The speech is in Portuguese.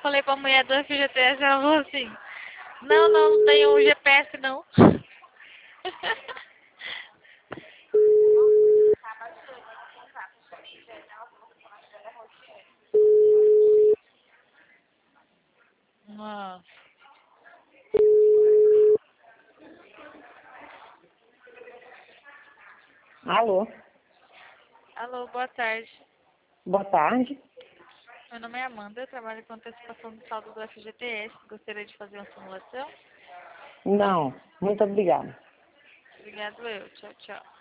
falei pra mulher do FGTS, ela falou assim, não tem um GPS não. Nossa. Alô, Alô, boa tarde. boa tarde. Meu nome é Amanda, eu trabalho com antecipação do saldo do FGTS. Gostaria de fazer uma simulação? Não, muito obrigada. Obrigado eu. Tchau, tchau.